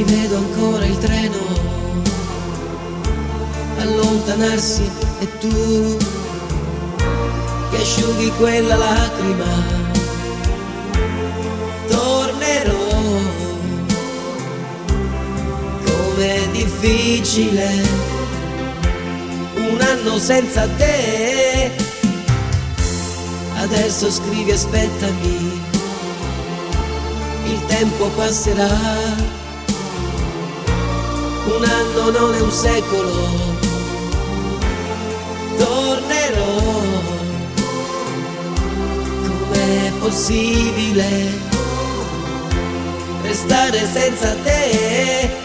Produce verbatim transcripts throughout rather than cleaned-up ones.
rivedo ancora il treno allontanarsi e tu che asciughi quella lacrima. Tornerò, com'è difficile un anno senza te. Adesso scrivi aspettami, il tempo passerà. Un anno non è un secolo. Tornerò, com'è possibile restare senza te?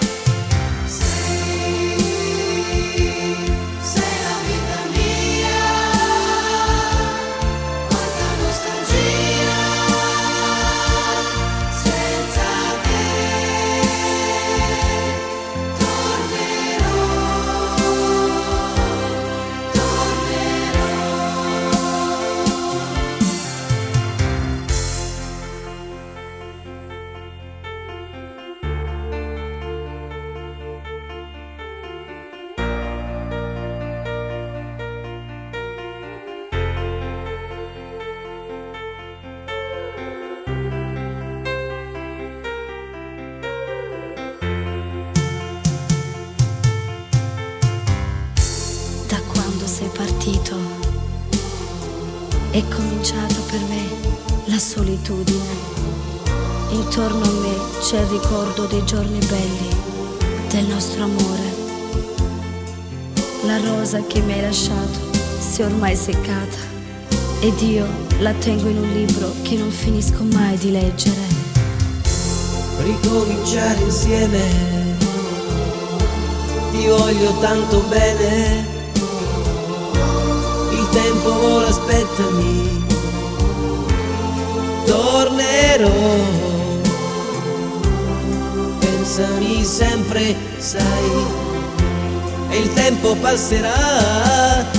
Da quando sei partito è cominciata per me la solitudine. Intorno a me c'è il ricordo dei giorni belli, del nostro amore. La rosa che mi hai lasciato si è ormai seccata ed io la tengo in un libro che non finisco mai di leggere. Ricominciare insieme, ti voglio tanto bene. Il tempo vola, aspettami, tornerò. Pensami sempre, sai, e il tempo passerà.